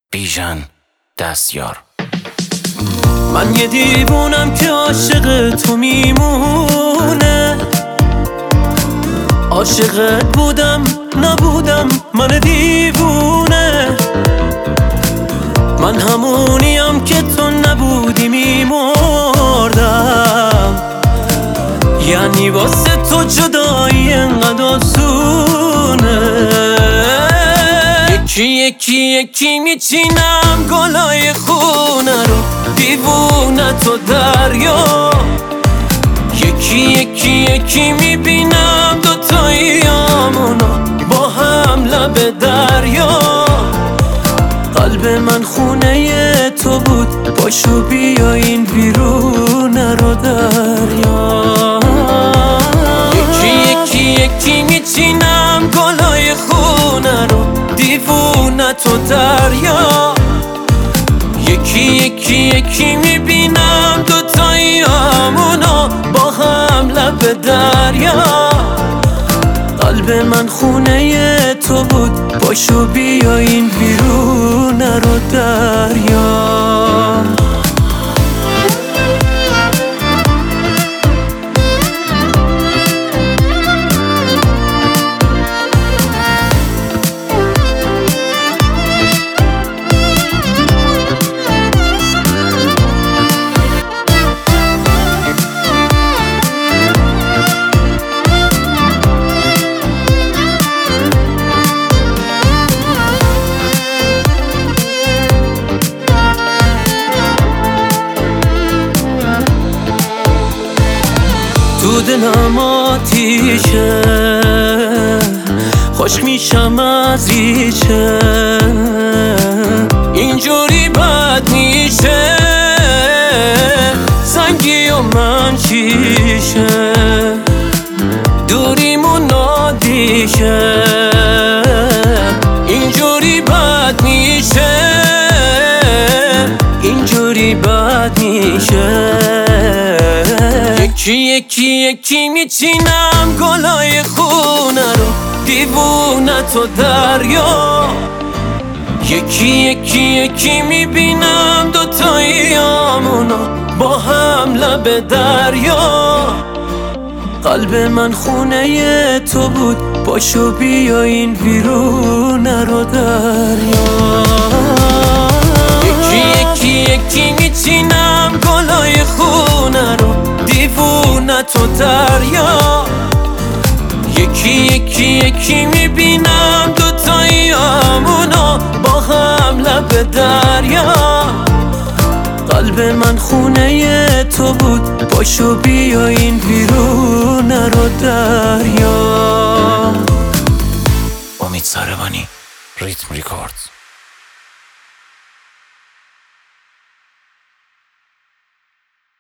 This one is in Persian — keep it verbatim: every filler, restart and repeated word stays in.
بیژن دستیار. من یه دیوونم که عاشق تو میمونه، عاشقت بودم نبودم من دیوونه. من همونیم که تو نبودی میمردم، یعنی واسه تو جدایی انقدر آسونه. یکی یکی یکی میچینم گلای خونه رو، دیوونه تو دریا. یکی یکی یکی میبینم دوتاییامونو با هم لب دریا. قلب من خونه تو بود، پاشو بیا این بیرونه رو دریا. یکی یکی یکی میچینم گلای خونه رو، دیوونه تو دریا. یکی یکی یکی میبینم دوتاییامونو با هم لب دریا. قلب من خونه تو بود، پاشو بیا این بیرونه رو دریا. تو دلم آتیشه، خوش میشم از ریشه. اینجوری بد میشه، سنگی و من شیشه. دوریمون نادیشه، اینجوری بد میشه، اینجوری بد میشه. یکی یکی یکی میچینم گلای خونه رو، دیوونه تو دریا. یکی یکی یکی میبینم دوتاییامونو با هم لب دریا. قلب من خونه تو بود، پاشو بیا این بیرونه رو دریا. یکی یکی یکی میچینم گلای خونه رو، دیوونه تو دریا. یکی یکی یکی میبینم دوتاییامونو با هم لب دریا. قلب من خونه تو بود، پاشو بیا این بیرونه رو دریا. امید ساربانی، ریتم ریکوردز.